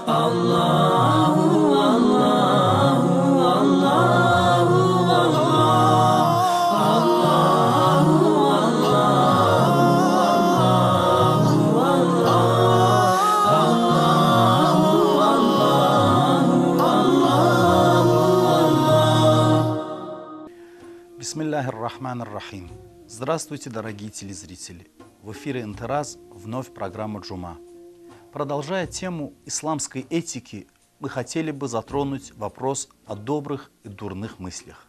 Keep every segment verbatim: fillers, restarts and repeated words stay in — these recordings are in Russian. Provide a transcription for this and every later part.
Аллаху, Аллаху, Аллаху, Аллаху, Бисмиллахир-рахманир-рахим. Здравствуйте, дорогие телезрители! В эфире Интераз, вновь программа Джума. Продолжая тему исламской этики, мы хотели бы затронуть вопрос о добрых и дурных мыслях.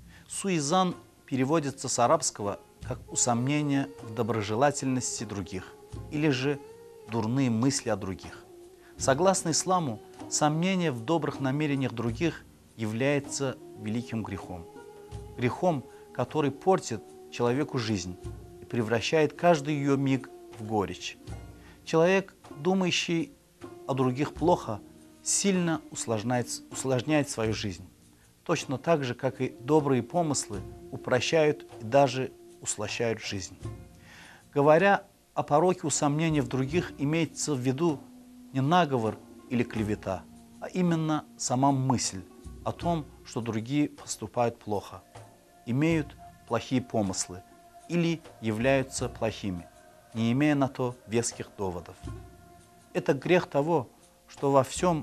Суизан переводится с арабского как усомнение в доброжелательности других или же дурные мысли о других. Согласно исламу, сомнение в добрых намерениях других является великим грехом. Грехом, который портит человеку жизнь и превращает каждый ее миг в горечь. Человек, думающий о других плохо, сильно усложняет, усложняет свою жизнь. Точно так же, как и добрые помыслы упрощают и даже услощают жизнь. Говоря о пороке усомнения в других, имеется в виду не наговор или клевета, а именно сама мысль о том, что другие поступают плохо, имеют плохие помыслы или являются плохими, не имея на то веских доводов. Это грех того, что во всем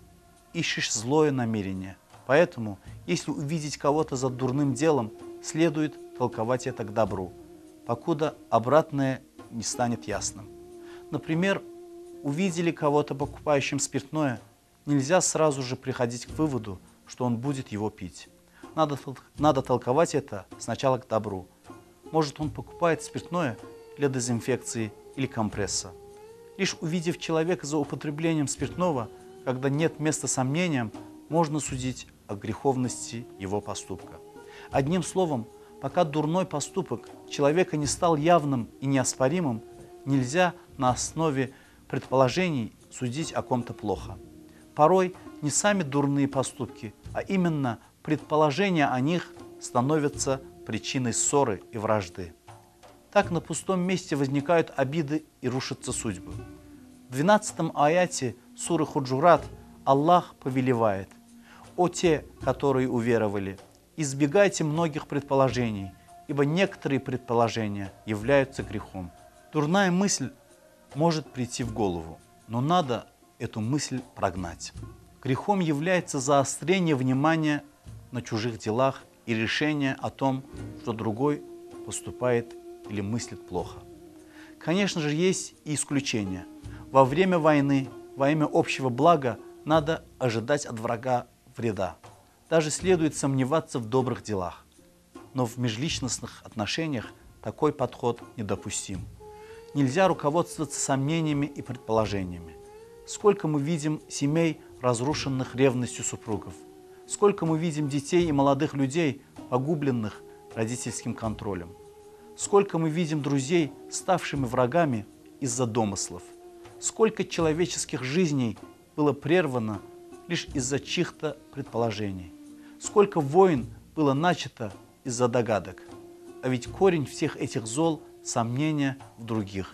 ищешь злое намерение. Поэтому, если увидеть кого-то за дурным делом, следует толковать это к добру, покуда обратное не станет ясным. Например, увидели кого-то покупающим спиртное, нельзя сразу же приходить к выводу, что он будет его пить. Надо, надо толковать это сначала к добру. Может, он покупает спиртное для дезинфекции или компресса. Лишь увидев человека за употреблением спиртного, когда нет места сомнениям, можно судить о греховности его поступка. Одним словом, пока дурной поступок человека не стал явным и неоспоримым, нельзя на основе предположений судить о ком-то плохо. Порой не сами дурные поступки, а именно предположения о них становятся причиной ссоры и вражды. Так на пустом месте возникают обиды и рушатся судьбы. В двенадцатом аяте суры Худжурат Аллах повелевает: «О те, которые уверовали, избегайте многих предположений, ибо некоторые предположения являются грехом». Дурная мысль может прийти в голову, но надо эту мысль прогнать. Грехом является заострение внимания на чужих делах и решение о том, что другой поступает или мыслит плохо. Конечно же, есть и исключения. Во время войны, во имя общего блага, надо ожидать от врага вреда. Даже следует сомневаться в добрых делах. Но в межличностных отношениях такой подход недопустим. Нельзя руководствоваться сомнениями и предположениями. Сколько мы видим семей, разрушенных ревностью супругов. Сколько мы видим детей и молодых людей, погубленных родительским контролем. Сколько мы видим друзей, ставшими врагами из-за домыслов. Сколько человеческих жизней было прервано лишь из-за чьих-то предположений. Сколько войн было начато из-за догадок. А ведь корень всех этих зол – сомнения в других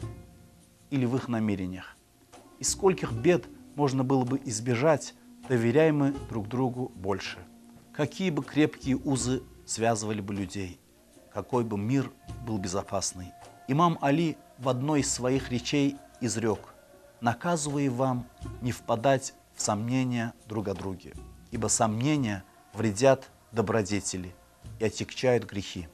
или в их намерениях. И скольких бед можно было бы избежать, доверяя мы друг другу больше. Какие бы крепкие узы связывали бы людей, какой бы мир был безопасный. Имам Али в одной из своих речей изрек: «Наказываю вам не впадать в сомнения друг о друге, ибо сомнения вредят добродетели и отягчают грехи».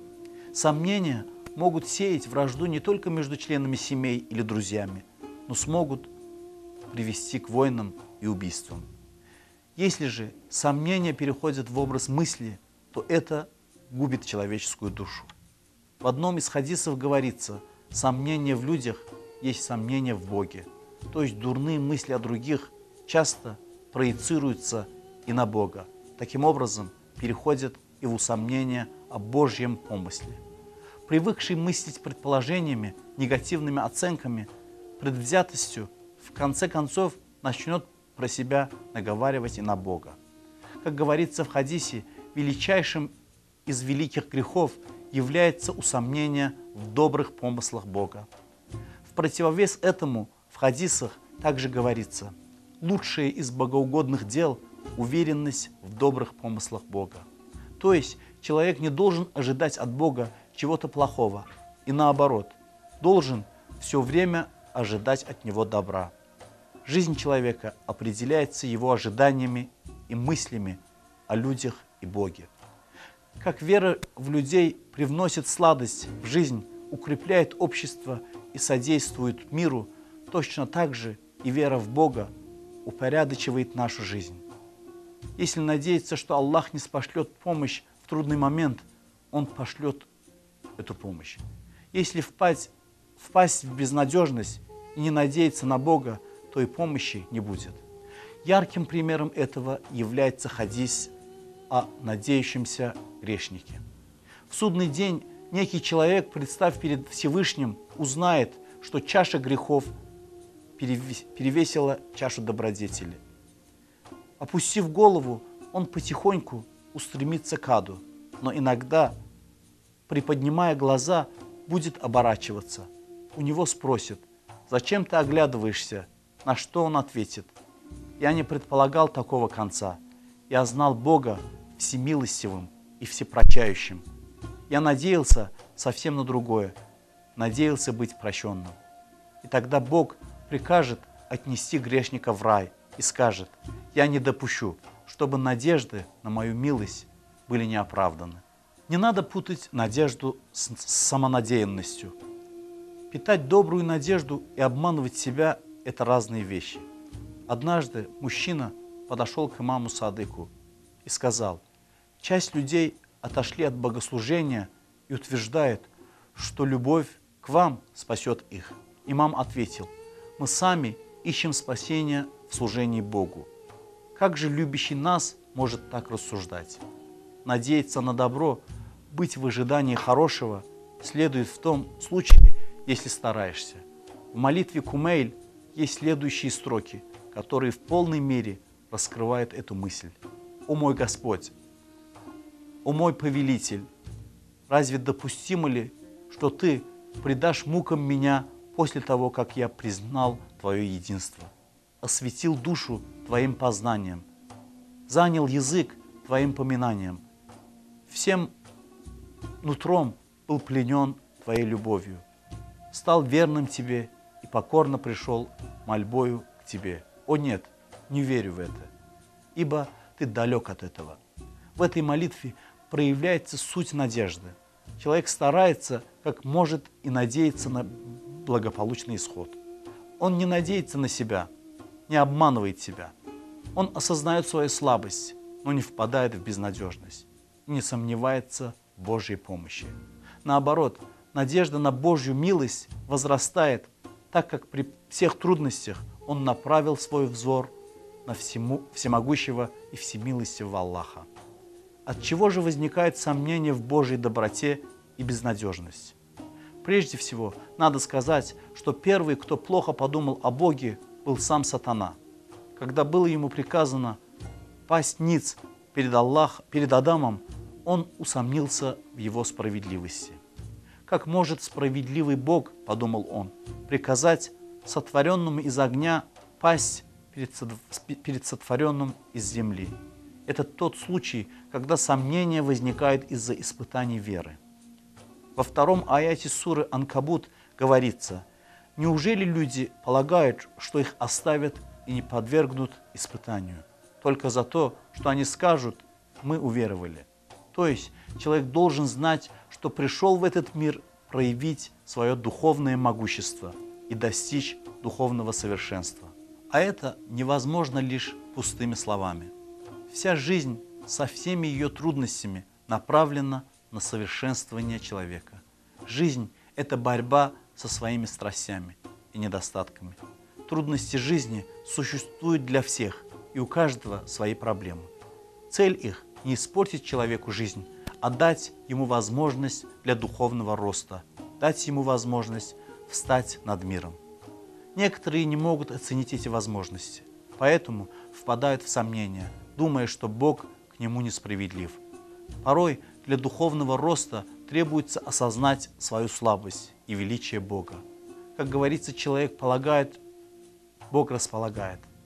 Сомнения могут сеять вражду не только между членами семей или друзьями, но смогут привести к войнам и убийствам. Если же сомнения переходят в образ мысли, то это губит человеческую душу. В одном из хадисов говорится: сомнение в людях есть сомнение в Боге. То есть дурные мысли о других часто проецируются и на Бога. Таким образом, переходят и в усомнение о Божьем помысле. Привыкший мыслить предположениями, негативными оценками, предвзятостью, в конце концов начнет про себя наговаривать и на Бога. Как говорится в хадисе, величайшим из великих грехов является усомнение в добрых помыслах Бога. В противовес этому в хадисах также говорится: лучшее из богоугодных дел – уверенность в добрых помыслах Бога. То есть человек не должен ожидать от Бога чего-то плохого, и наоборот, должен все время ожидать от Него добра. Жизнь человека определяется его ожиданиями и мыслями о людях и Боге. Как вера в людей привносит сладость в жизнь, укрепляет общество и содействует миру, точно так же и вера в Бога упорядочивает нашу жизнь. Если надеяться, что Аллах не спошлет помощь в трудный момент, Он пошлет эту помощь. Если впасть, впасть в безнадежность и не надеяться на Бога, то и помощи не будет. Ярким примером этого является хадис о надеющемся грешнике. В судный день некий человек, представ перед Всевышним, узнает, что чаша грехов перевесила чашу добродетели. Опустив голову, он потихоньку устремится к аду, но иногда, приподнимая глаза, будет оборачиваться. У него спросят: «Зачем ты оглядываешься?» На что он ответит: «Я не предполагал такого конца. Я знал Бога всемилостивым и всепрощающим. Я надеялся совсем на другое, надеялся быть прощенным». И тогда Бог прикажет отнести грешника в рай и скажет: «Я не допущу, чтобы надежды на мою милость были неоправданы». Не надо путать надежду с самонадеянностью. Питать добрую надежду и обманывать себя – это разные вещи. Однажды мужчина подошел к имаму Садыку и сказал: «Часть людей отошли от богослужения и утверждает, что любовь к вам спасет их». Имам ответил: «Мы сами ищем спасения в служении Богу. Как же любящий нас может так рассуждать? Надеяться на добро, быть в ожидании хорошего следует в том случае, если стараешься». В молитве Кумейль есть следующие строки, которые в полной мере раскрывают эту мысль. «О мой Господь, о мой повелитель, разве допустимо ли, что Ты предашь мукам меня после того, как я признал Твое единство, осветил душу Твоим познанием, занял язык Твоим поминанием, всем нутром был пленен Твоей любовью, стал верным Тебе и покорно пришел мольбою к Тебе. О нет, не верю в это, ибо Ты далек от этого». В этой молитве проявляется суть надежды. Человек старается, как может, и надеется на благополучный исход. Он не надеется на себя, не обманывает себя. Он осознает свою слабость, но не впадает в безнадежность и не сомневается в Божьей помощи. Наоборот, надежда на Божью милость возрастает, так как при всех трудностях он направил свой взор на всему, всемогущего и всемилостивого Аллаха. От чего же возникает сомнение в Божьей доброте и безнадежность? Прежде всего, надо сказать, что первый, кто плохо подумал о Боге, был сам сатана. Когда было ему приказано пасть ниц перед, Аллах, перед Адамом, он усомнился в его справедливости. Как может справедливый Бог, подумал он, приказать сотворенному из огня пасть перед, перед сотворенным из земли? Это тот случай, когда сомнение возникает из-за испытаний веры. Во втором аяте суры Анкабут говорится: «Неужели люди полагают, что их оставят и не подвергнут испытанию, только за то, что они скажут: мы уверовали?» То есть человек должен знать, что пришел в этот мир проявить свое духовное могущество и достичь духовного совершенства. А это невозможно лишь пустыми словами. Вся жизнь со всеми ее трудностями направлена на совершенствование человека. Жизнь – это борьба со своими страстями и недостатками. Трудности жизни существуют для всех, и у каждого свои проблемы. Цель их – не испортить человеку жизнь, а дать ему возможность для духовного роста, дать ему возможность встать над миром. Некоторые не могут оценить эти возможности, поэтому впадают в сомнения, думая, что Бог к нему несправедлив. Порой для духовного роста требуется осознать свою слабость и величие Бога. Как говорится, человек полагает, Бог располагает.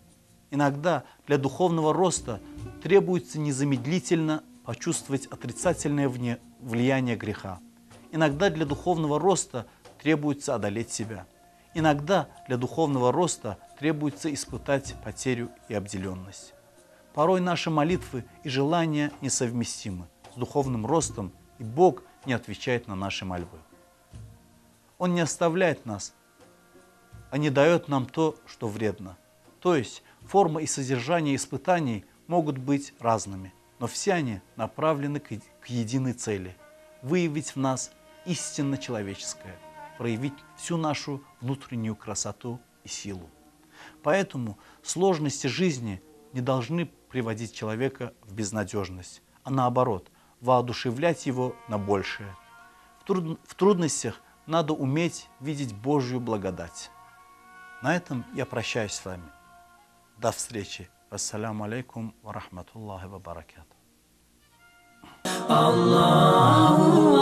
Иногда для духовного роста требуется незамедлительно почувствовать отрицательное влияние греха. Иногда для духовного роста требуется одолеть себя. Иногда для духовного роста требуется испытать потерю и обделенность. Порой наши молитвы и желания несовместимы с духовным ростом, и Бог не отвечает на наши мольбы. Он не оставляет нас, а не дает нам то, что вредно. То есть форма и содержание испытаний могут быть разными, но все они направлены к единой цели – выявить в нас истинно человеческое, проявить всю нашу внутреннюю красоту и силу. Поэтому сложности жизни не должны приводить человека в безнадежность, а наоборот, воодушевлять его на большее. В, труд... в трудностях надо уметь видеть Божью благодать. На этом я прощаюсь с вами. До встречи. Ассаляму алейкум ва рахматуллахи ва баракату.